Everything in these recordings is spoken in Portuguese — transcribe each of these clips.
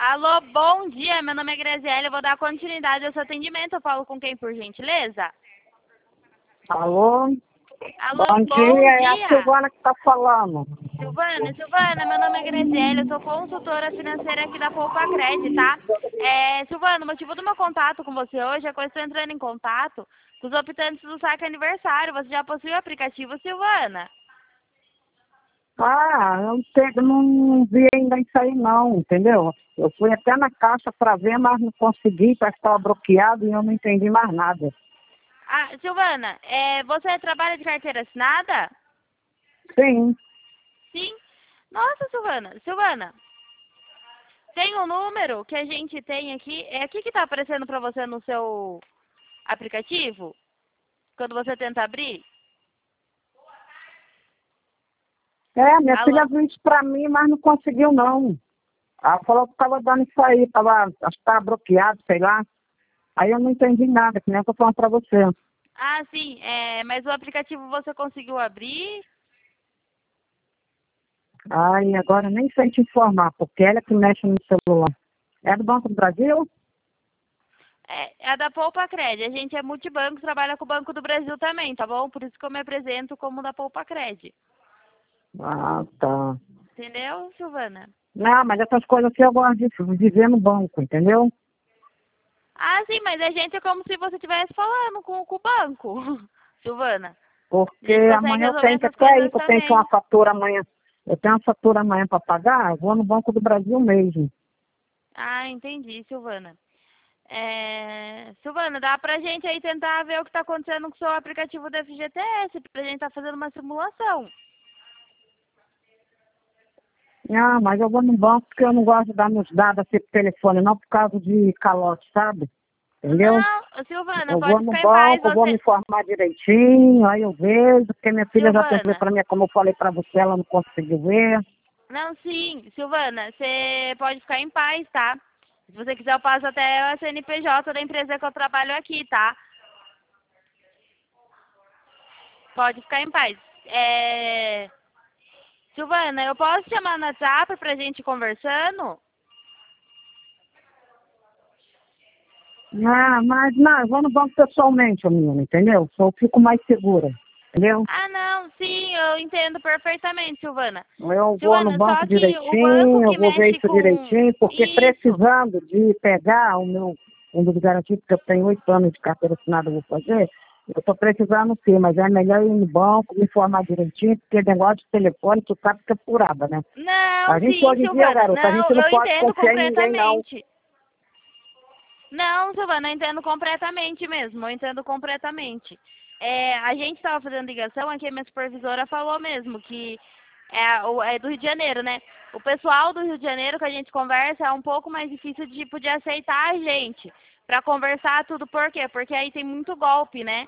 Alô, bom dia. Meu nome é Graziela. Eu vou dar continuidade ao seu atendimento. Eu falo com quem, por gentileza? Alô? Alô, Bom bom dia, é a dia. Silvana que está falando. Silvana, meu nome é Graziela. Eu sou consultora financeira aqui da Poupa Cred, tá? Silvana, o motivo do meu contato com você hoje é que eu estou entrando em contato com os optantes do saque aniversário. Você já possui o aplicativo, Silvana? Não vi ainda isso aí não, entendeu? Eu fui até na caixa para ver, mas não consegui, parece que estava bloqueado e eu não entendi mais nada. Ah, Silvana, você trabalha de carteira assinada? Sim. Sim. Nossa, Silvana, tem um número que a gente tem aqui. É aqui que está aparecendo para você no seu aplicativo? Quando você tenta abrir? Minha Alô? filha viu isso para mim, mas não conseguiu não. Ela falou que estava dando isso aí, acho que estava bloqueado, sei lá. Aí eu não entendi nada, que nem eu tô falando para você. Ah, sim. Mas o aplicativo você conseguiu abrir? Ai, agora nem sei te informar, porque ela que mexe no celular. É do Banco do Brasil? É a da Poupa Cred. A gente é multibanco, trabalha com o Banco do Brasil também, tá bom? Por isso que eu me apresento como da Poupa Cred. Ah, tá. Entendeu, Silvana? Não, mas essas coisas assim eu gosto de ver no banco, entendeu? Ah, sim, mas a gente é como se você estivesse falando com o banco, Silvana. A Porque gente consegue amanhã eu resolver tenho que essas até ir, coisas que eu tenho que uma também. fatura amanhã. Eu tenho uma fatura amanhã para pagar, eu vou no Banco do Brasil mesmo. Ah, entendi, Silvana. Silvana, dá pra gente aí tentar ver o que tá acontecendo com o seu aplicativo do FGTS, pra gente tá fazendo uma simulação. Ah, mas eu vou no banco porque eu não gosto de dar meus dados assim pro telefone, não por causa de calote, sabe? Entendeu? Não, Silvana, Eu vou pode no ficar em paz, banco, eu vou me você... informar direitinho, aí eu vejo, porque minha filha já tentou Silvana, para mim, como eu falei para você, ela não conseguiu ver. não, sim, Silvana, você pode ficar em paz, tá? Se você quiser, eu passo até a CNPJ da empresa que eu trabalho aqui, tá? Pode ficar em paz. Silvana, eu posso chamar no WhatsApp pra gente ir conversando? Mas não, eu vou no banco pessoalmente, menina, entendeu? Só eu fico mais segura, entendeu? Ah, não, sim, eu entendo perfeitamente, Silvana. Eu vou no Silvana, banco só que o banco direitinho, eu que vou ver mexe isso com direitinho, porque isso. precisando de pegar o meu fundo de garantia, porque eu tenho 8 anos de carteira assinada, eu vou fazer, eu estou precisando sim, mas é melhor ir no banco, me informar direitinho, porque negócio de telefone, tu sabe que é furada, né? A Não, gente sim, hoje em dia, Silvana. garota, a Não, gente não eu pode entendo confiar em ninguém, não. completamente. Não, Silvana, eu entendo completamente mesmo. Eu entendo completamente. A gente estava fazendo ligação, aqui a minha supervisora falou mesmo que é do Rio de Janeiro, né? O pessoal do Rio de Janeiro que a gente conversa é um pouco mais difícil de aceitar a gente para conversar tudo. Por quê? Porque aí tem muito golpe, né?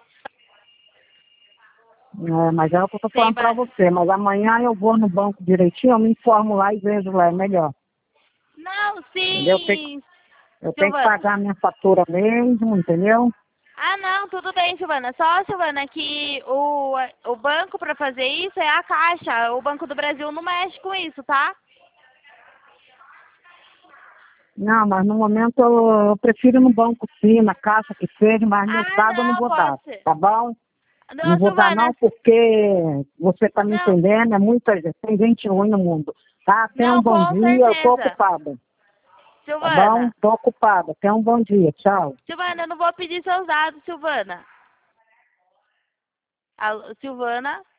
Mas é o que eu estou Tem falando para ba... você, mas amanhã eu vou no banco direitinho, eu me informo lá e vejo lá, é melhor. Não, Entendeu? sim, Eu tenho que Silvana. pagar a minha fatura mesmo, entendeu? Ah, não, tudo bem, Silvana. Só, Silvana, que o banco para fazer isso é a Caixa. O Banco do Brasil não mexe com isso, tá? Não, mas no momento eu prefiro no banco sim, na caixa que seja, mas meus Ah, dados eu não não, vou dar, pode ser. tá bom? Não Não, vou dar não Silvana, porque você tá me não, entendendo, é muita gente, tem gente ruim no mundo. Tá? Tenha um não, bom com dia, eu tô certeza. ocupada, tá bom? Silvana, Tô ocupada, tenha um bom dia, tchau. Silvana, eu não vou pedir seus dados, Silvana. Alô, Silvana?